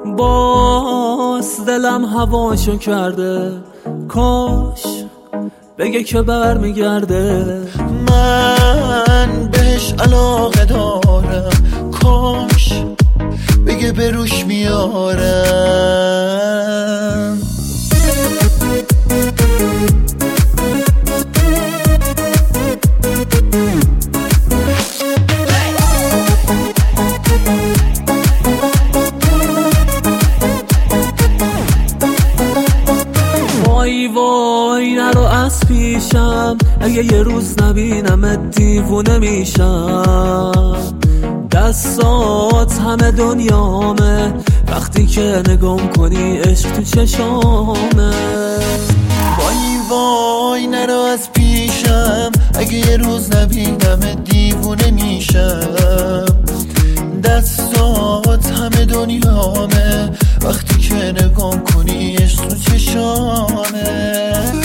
باز دلم هواشو کرده، کاش بگه که برمیگرده. من بهش علاقه دارم، کاش بگه بروش میارم. وای وای نرو از پیشم، اگه یه روز نبینم دیوونه میشم. دستات همه دنیامه، وقتی که نگام کنی عشق تو چشامه. وای وای نرو از پیشم، اگه یه روز نبینم دیوونه میشم. دستات همه دنیامه، وقتی که نگام کنی عشق تو چشامه.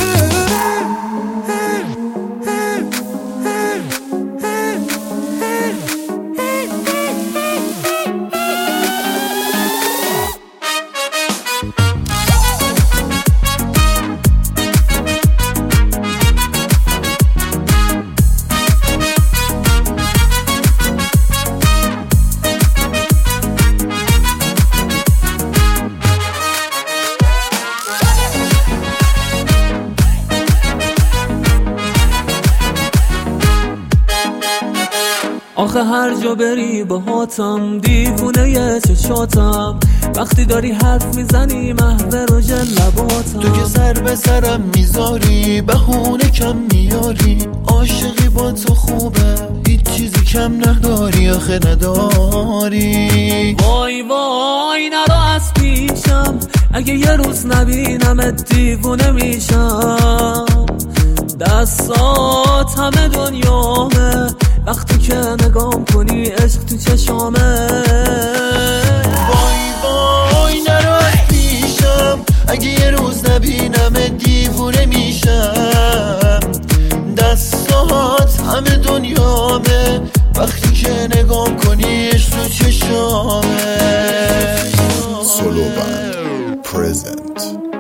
آخه هر جا بری باهاتم، دیوونه یه چشاتم. وقتی داری حرف میزنی محو رژ لباتم. تو که سر به سرم میذاری، بهونه کم میاری. عاشقی با تو خوبه، هیچ چیزی کم نداری، آخه نداری. وای وای نرو از پیشم، اگه یه روز نبینم دیوونه میشم. دستات همه دنیامه، وقتی که نگام کنی عشق تو چشامه. وای وای نرو از پیشم، اگه یه روز نبینم دیوونه میشم. دستات همه دنیامه، وقتی که نگام کنی عشق تو چشامه. Solo Band present.